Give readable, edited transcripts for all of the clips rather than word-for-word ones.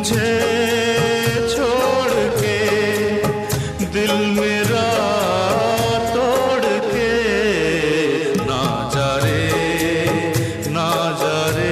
मुझे छोड़ के, दिल मेरा तोड़ के ना जा रे, ना जा रे।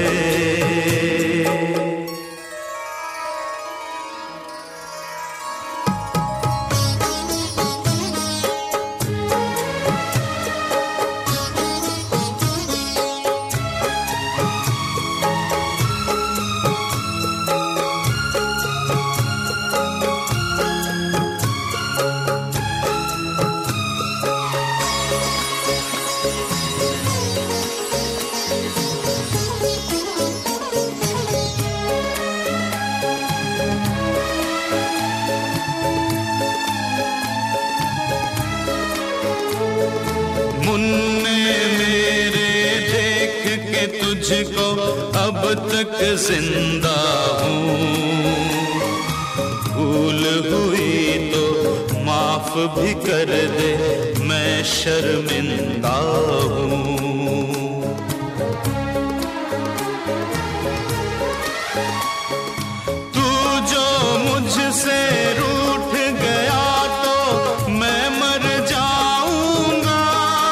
मुन्ने मेरे देख के तुझको अब तक जिंदा हूँ, भूल हुई तो माफ भी कर दे, मैं शर्मिंदा हूँ। तू जो मुझसे रूठ गया तो मैं मर जाऊंगा,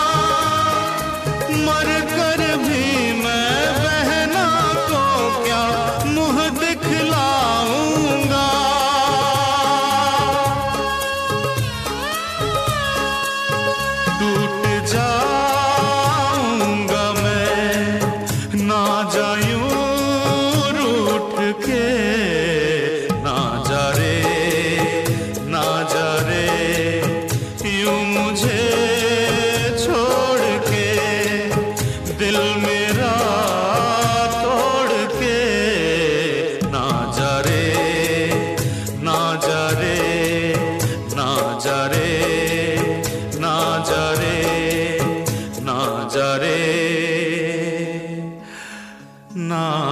मर कर भी मैं बहना को क्या मुंह दिखलाऊंगा। टूट जाऊंगा मैं, ना जायूं रूठ के, ना जा रे, ना जा रे। यूं मुझे छोड़ के, दिल मेरा तोड़ के ना जा रे, ना जा रे, ना जा रे, ना जा रे, ना जा रे, ना